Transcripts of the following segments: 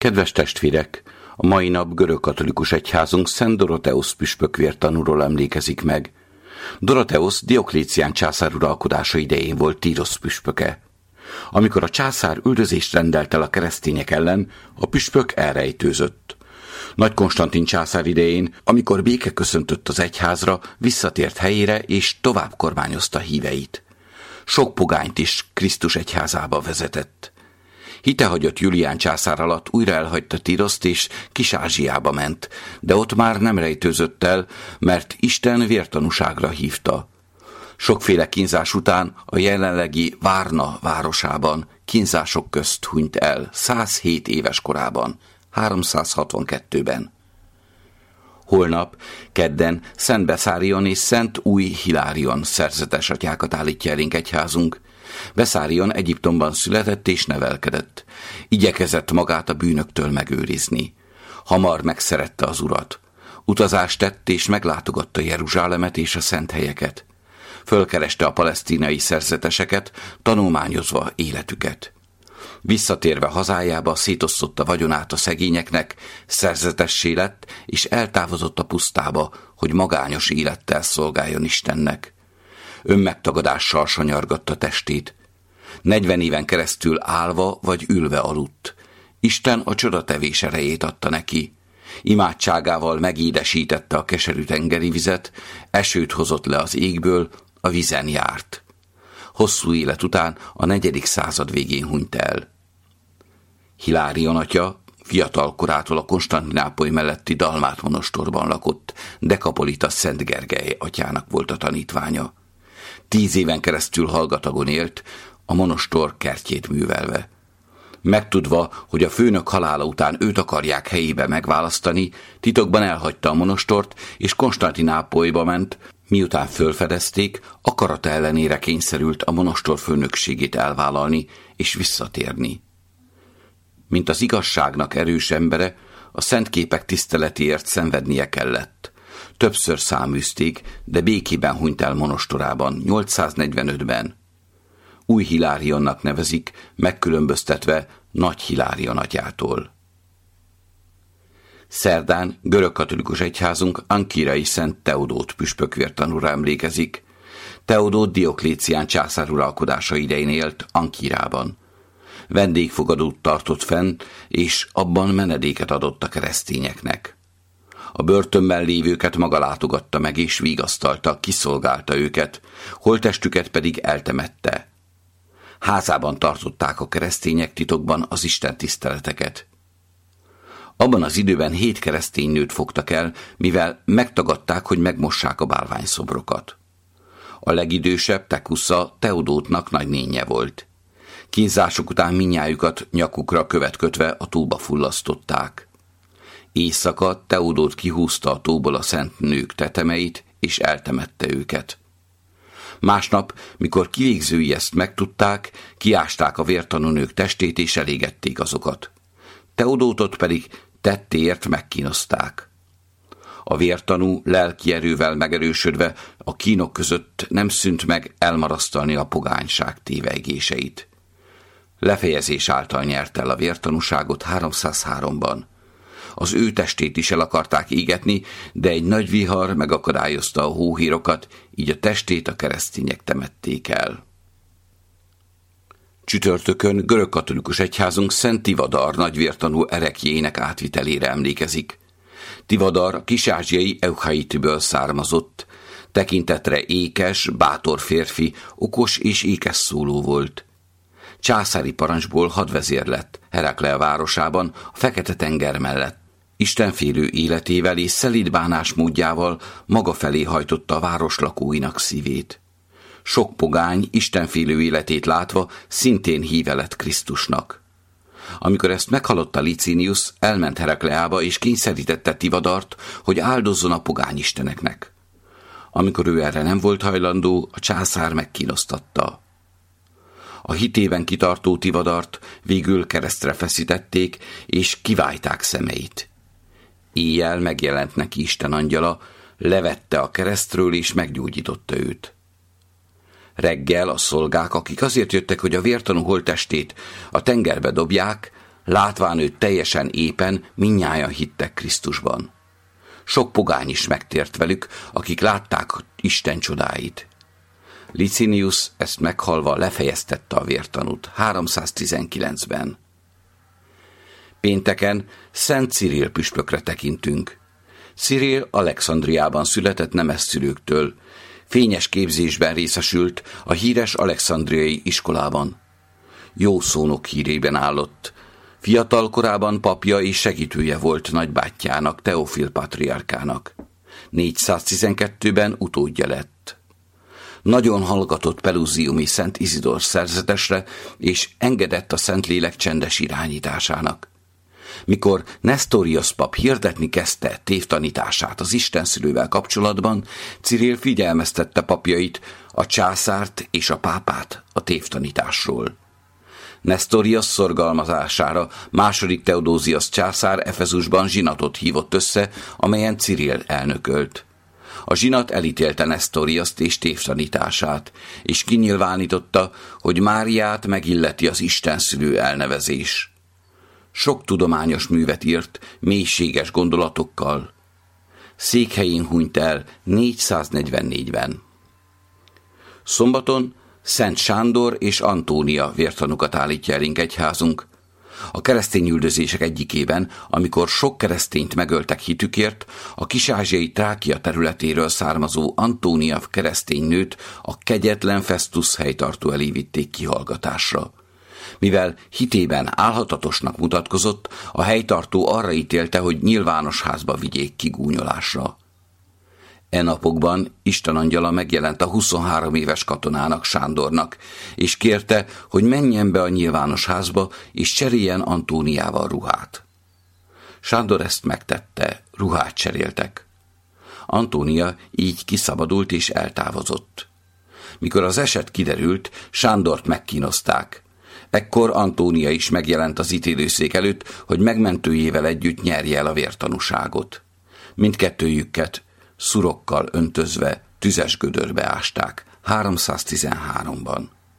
Kedves testvérek, a mai nap görögkatolikus egyházunk Szent Dorotheusz püspök vértanúról emlékezik meg. Dorotheusz Dioklécián császár uralkodása idején volt Tírosz püspöke. Amikor a császár üldözést rendelt el a keresztények ellen, a püspök elrejtőzött. Nagy Konstantin császár idején, amikor béke köszöntött az egyházra, visszatért helyére és tovább kormányozta híveit. Sok pogányt is Krisztus egyházába vezetett. Hitehagyott Julián császár alatt újra elhagyta Tíroszt és Kis-Ázsiába ment, de ott már nem rejtőzött el, mert Isten vértanúságra hívta. Sokféle kínzás után a jelenlegi Várna városában kínzások közt hunyt el 107 éves korában, 362-ben. Holnap, kedden Szent Beszárion és Szent Új Hilárion szerzetes atyákat állítja elénk egyházunk. Beszárion Egyiptomban született és nevelkedett. Igyekezett magát a bűnöktől megőrizni. Hamar megszerette az Urat. Utazást tett és meglátogatta Jeruzsálemet és a szent helyeket. Fölkereste a palesztinai szerzeteseket, tanulmányozva életüket. Visszatérve hazájába szétosztotta vagyonát a szegényeknek, szerzetessé lett és eltávozott a pusztába, hogy magányos élettel szolgáljon Istennek. Önmegtagadással sanyargatta testét. 40 éven keresztül állva vagy ülve aludt. Isten a csodatevés erejét adta neki. Imádságával megédesítette a keserű tengeri vizet, esőt hozott le az égből, a vízen járt. Hosszú élet után a 4. század végén hunyt el. Hilárion atya fiatal korától a Konstantinápoly melletti Dalmát monostorban lakott, Dekapolita Szent Gergely atyának volt a tanítványa. 10 éven keresztül hallgatagon élt, a monostor kertjét művelve. Megtudva, hogy a főnök halála után őt akarják helyébe megválasztani, titokban elhagyta a monostort, és Konstantinápolyba ment, miután fölfedezték, akarata ellenére kényszerült a monostor főnökségét elvállalni és visszatérni. Mint az igazságnak erős embere, a szent képek tiszteletéért szenvednie kellett. Többször száműzték, de békében hunyt el monostorában, 845-ben. Új Hilárionnak nevezik, megkülönböztetve Nagy Hilárion atyától. Szerdán görögkatolikus egyházunk Ankirai Szent Teodót püspök vértanúra emlékezik. Teodót Dioklécián császár uralkodása idején élt Ankirában. Vendégfogadót tartott fenn, és abban menedéket adott a keresztényeknek. A börtönben lévőket maga látogatta meg és vigasztalta, kiszolgálta őket, holttestüket pedig eltemette. Házában tartották a keresztények titokban az Isten tiszteleteket. Abban az időben 7 keresztény nőt fogtak el, mivel megtagadták, hogy megmossák a bálványszobrokat. A legidősebb Tekusza Teodótnak nagynénje volt. Kínzások után mindnyájukat nyakukra követ kötve a tóba fullasztották. Éjszaka Teodót kihúzta a tóból a szent nők tetemeit, és eltemette őket. Másnap, mikor kivégzői ezt megtudták, kiásták a vértanú nők testét, és elégették azokat. Teodótot pedig tettéért megkínozták. A vértanú lelki erővel megerősödve a kínok között nem szűnt meg elmarasztalni a pogányság tévegéseit. Lefejezés által nyert el a vértanúságot 303-ban. Az ő testét is el akarták égetni, de egy nagy vihar megakadályozta a hóhírokat, így a testét a keresztények temették el. Csütörtökön görögkatolikus egyházunk Szent Tivadar nagyvértanú ereklyének átvitelére emlékezik. Tivadar a kis-ázsiai Euchaitiből származott, tekintetre ékes, bátor férfi, okos és ékes szóló volt. Császári parancsból hadvezér lett Heraklea városában, a Fekete-tenger mellett. Istenfélő életével és szelíd bánásmódjával maga felé hajtotta a város lakóinak szívét. Sok pogány istenfélő életét látva szintén híve lett Krisztusnak. Amikor ezt meghallotta Licinius, elment Herakleába és kényszerítette Tivadart, hogy áldozzon a pogány isteneknek. Amikor ő erre nem volt hajlandó, a császár megkínoztatta. A hitében kitartó Tivadart végül keresztre feszítették, és kivájták szemeit. Éjjel megjelent neki Isten angyala, levette a keresztről, és meggyógyította őt. Reggel a szolgák, akik azért jöttek, hogy a vértanú holttestét a tengerbe dobják, Látván őt teljesen épen, mindnyájan hittek Krisztusban. Sok pogány is megtért velük, akik látták Isten csodáit. Licinius ezt meghallva lefejeztette a vértanút 319-ben. Pénteken Szent Cirill püspökre tekintünk. Cirill Alexandriában született nemeszszülőktől. Fényes képzésben részesült a híres alexandriai iskolában. Jó szónok hírében állott. Fiatal korában papja és segítője volt nagybátyjának, Teofil patriárkának. 412-ben utódja lett. Nagyon hallgatott Pelusiumi Szent Izidor szerzetesre, és engedett a Szentlélek csendes irányításának. Mikor Nestorius pap hirdetni kezdte tévtanítását az istenszülővel kapcsolatban, Cirill figyelmeztette papjait, a császárt és a pápát a tévtanításról. Nestorius szorgalmazására II. Theodósius császár Efezusban zsinatot hívott össze, amelyen Cirill elnökölt. A zsinat elítélte Nestoriust és tévtanítását, és kinyilvánította, hogy Máriát megilleti az istenszülő elnevezés. Sok tudományos művet írt, mélységes gondolatokkal. Székhelyén hunyt el 444-ben. Szombaton Szent Sándor és Antónia vértanukat állítja elénk egyházunk. A keresztényüldözések egyikében, amikor sok keresztényt megöltek hitükért, a kis-ázsiai Trákia területéről származó Antónia keresztény nőt a kegyetlen Festus helytartó elé vitték kihallgatásra. Mivel hitében álhatatosnak mutatkozott, a helytartó arra ítélte, hogy nyilvános házba vigyék kigúnyolásra. E napokban Isten angyala megjelent a 23 éves katonának, Sándornak, és kérte, hogy menjen be a nyilvános házba, és cseréljen Antóniával ruhát. Sándor ezt megtette, ruhát cseréltek. Antónia így kiszabadult és eltávozott. Mikor az eset kiderült, Sándort megkínozták. Ekkor Antónia is megjelent az ítélőszék előtt, hogy megmentőjével együtt nyerje el a vértanúságot. Mindkettőjüket szurokkal öntözve tüzes gödörbe ásták 313-ban.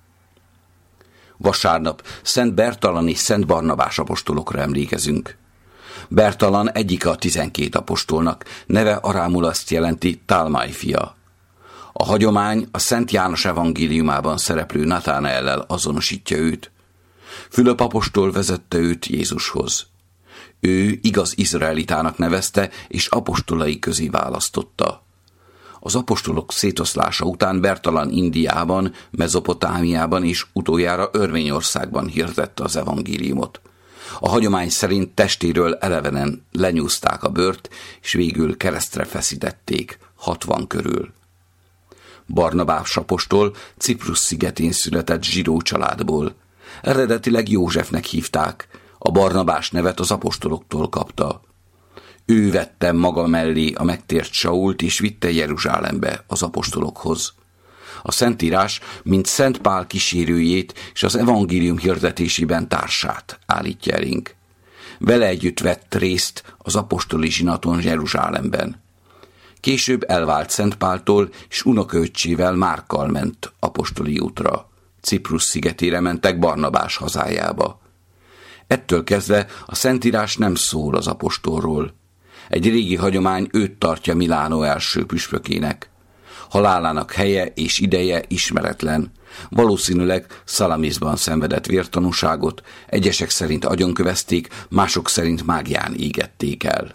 Vasárnap Szent Bertalan és Szent Barnabás apostolokra emlékezünk. Bertalan egyike a 12 apostolnak, neve arámul azt jelenti Talmai fia. A hagyomány a Szent János evangéliumában szereplő Nathanaellel azonosítja őt. Fülöp apostol vezette őt Jézushoz. Ő igaz izraelitának nevezte, és apostolai közé választotta. Az apostolok szétoszlása után Bertalan Indiában, Mezopotámiában és utoljára Örményországban hirdette az evangéliumot. A hagyomány szerint testéről elevenen lenyúzták a bőrt, és végül keresztre feszítették 60 körül. Barnabás apostol Ciprus szigetén született zsidó családból. Eredetileg Józsefnek hívták, a Barnabás nevet az apostoloktól kapta. Ő vette maga mellé a megtért Sault, és vitte Jeruzsálembe az apostolokhoz. A Szentírás, mint Szent Pál kísérőjét és az evangélium hirdetésében társát állítja elénk. Vele együtt vett részt az apostoli zsinaton Jeruzsálemben. Később elvált Szent Páltól, és unokaöccsével Márkkal ment apostoli útra. Ciprus szigetére mentek Barnabás hazájába. Ettől kezdve a Szentírás nem szól az apostolról. Egy régi hagyomány őt tartja Milánó első püspökének. Halálának helye és ideje ismeretlen. Valószínűleg Szalamiszban szenvedett vértanúságot, egyesek szerint agyonkövezték, mások szerint mágián égették el.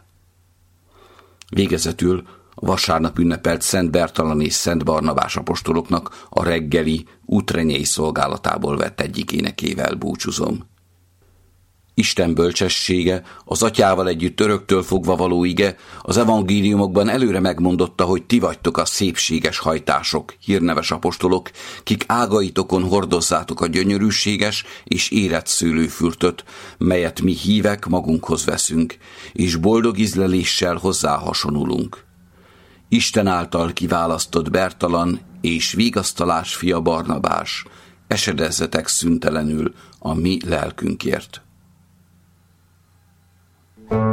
Végezetül a vasárnap ünnepelt Szent Bertalan és Szent Barnabás apostoloknak a reggeli útrenyei szolgálatából vett egyik énekével búcsúzom. Isten bölcsessége, az atyával együtt öröktől fogva való ige, az evangéliumokban előre megmondotta, hogy ti vagytok a szépséges hajtások, hírneves apostolok, kik ágaitokon hordozzátok a gyönyörűséges és érett szőlőfürtöt, melyet mi hívek magunkhoz veszünk, és boldog ízleléssel hozzá hasonulunk. Isten által kiválasztott Bertalan és vigasztalás fia Barnabás, esedezzetek szüntelenül a mi lelkünkért.